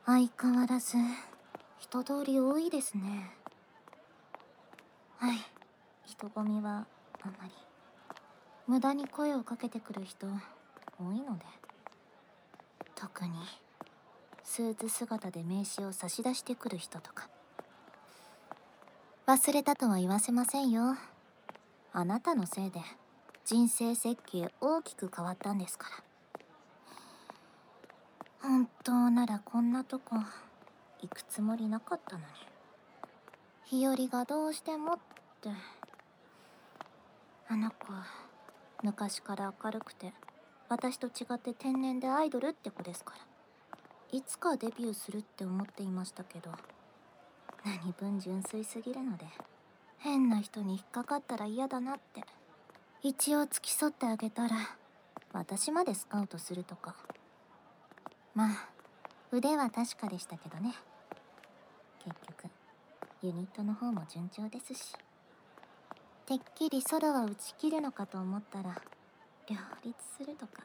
相変わらず人通り多いですね。はい、人混みはあまり。無駄に声をかけてくる人多いので、特にスーツ姿で名刺を差し出してくる人とか。忘れたとは言わせませんよ。あなたのせいで人生設計大きく変わったんですから。本当ならこんなとこ行くつもりなかったのに。日和がどうしてもって。あの子昔から明るくて私と違って天然でアイドルって子ですから、いつかデビューするって思っていましたけど、何分純粋すぎるので、変な人に引っかかったら嫌だなって。一応付き添ってあげたら私までスカウトするとか。まあ腕は確かでしたけどね。結局ユニットの方も順調ですし。てっきりソロは打ち切るのかと思ったら両立するとか。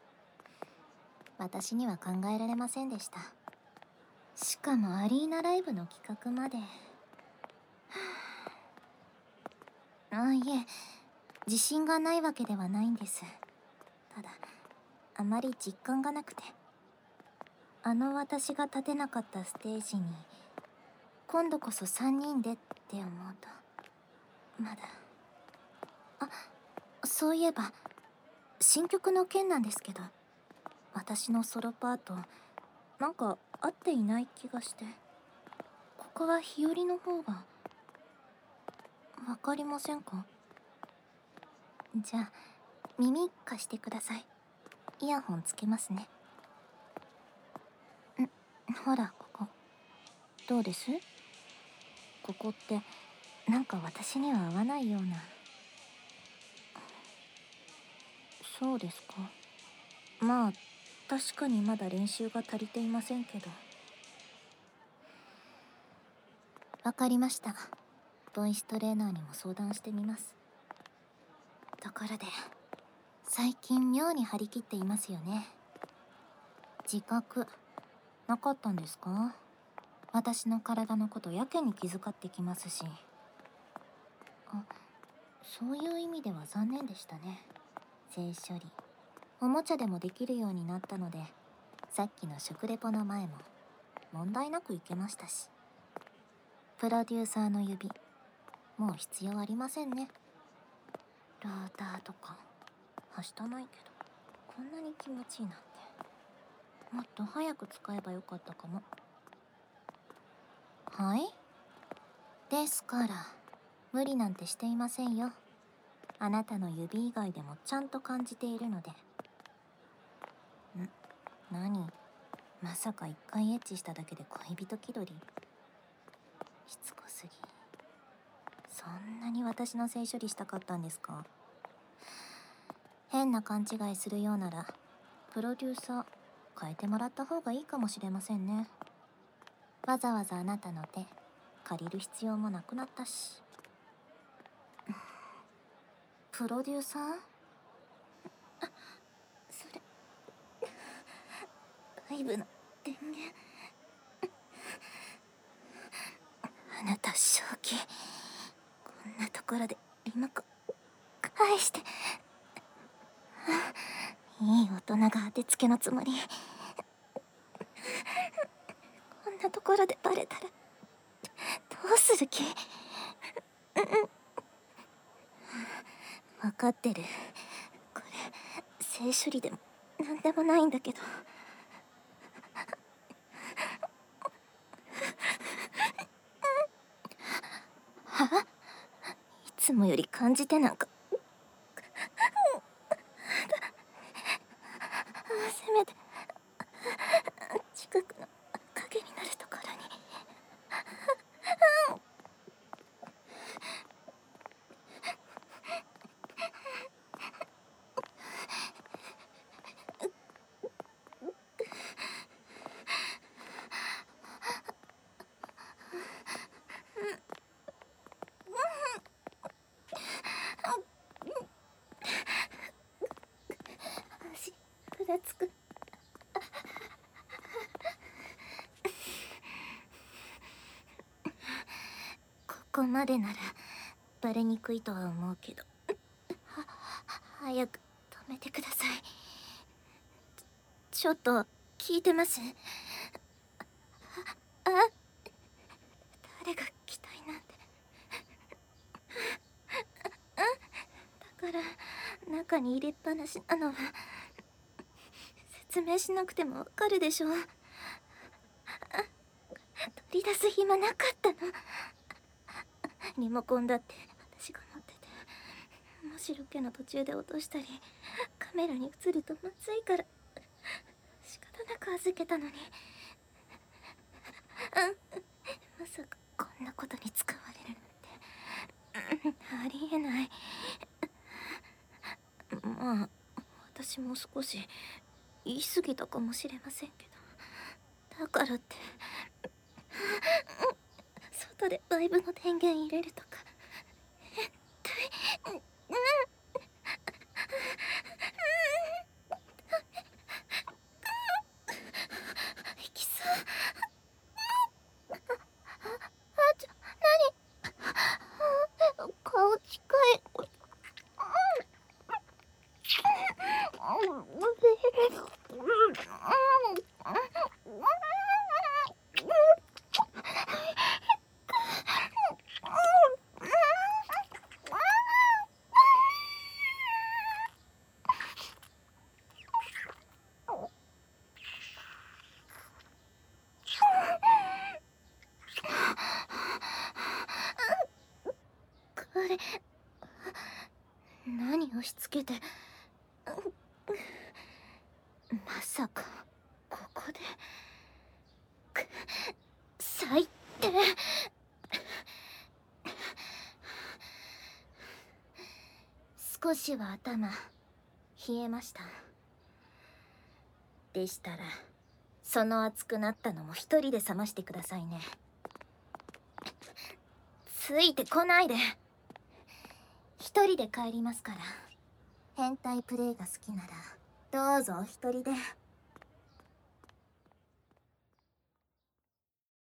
私には考えられませんでした。しかもアリーナライブの企画まで。いえ、自信がないわけではないんです。ただあまり実感がなくて。私が立てなかったステージに今度こそ3人でって思うとまだ。そういえば新曲の件なんですけど、私のソロパートなんか合っていない気がして。ここは日和の方が。わかりませんか？じゃあ耳貸してください。イヤホンつけますね。ほらここどうです？ここってなんか私には合わないような。そうですか。まあ確かにまだ練習が足りていませんけど。わかりました。ボイストレーナーにも相談してみます。ところで最近妙に張り切っていますよね。自覚なかったんですか？私の体のことやけに気遣ってきますし。そういう意味では残念でしたね。性処理おもちゃでもできるようになったので、さっきの食レポの前も問題なくいけましたし。プロデューサーの指もう必要ありませんね。ローターとかはしたないけど、こんなに気持ちいいなんて。もっと早く使えばよかったかも。はい？ですから無理なんてしていませんよ。あなたの指以外でもちゃんと感じているので。何？まさか一回エッチしただけで恋人気取り？しつこすぎ。そんなに私の性処理したかったんですか？変な勘違いするようならプロデューサー変えてもらった方がいいかもしれませんね。わざわざあなたの手借りる必要もなくなったし。プロデューサー？それ外部の電源。あなた正気。こんなところでリモコン返して。いい大人が当てつけのつもり。こんなところでバレたらどうする気？分かってる。これ性処理でもなんでもないんだけど。いつもより感じてなんか。せめて近くの影になるところに。足ふらつく。 までならバレにくいとは思うけど、早く止めてください。ちょっと聞いてます？誰が来たいなんて。だから中に入れっぱなしなのは説明しなくてもわかるでしょ。取り出す暇なかったの。リモコンだって私が持ってて、もしロケの途中で落としたりカメラに映るとまずいから仕方なく預けたのに、まさかこんなことに使われるなんてありえない。まあ私も少し言い過ぎたかもしれませんけど、だからって外でバイブの電源入れるとか変態。いきそう。何？顔近い。これ何押し付けて。まさかここで。最低。少しは頭冷えました。でしたらその熱くなったのも一人で冷ましてくださいね。ついてこないで。一人で帰りますから。変態プレイが好きならどうぞお一人で。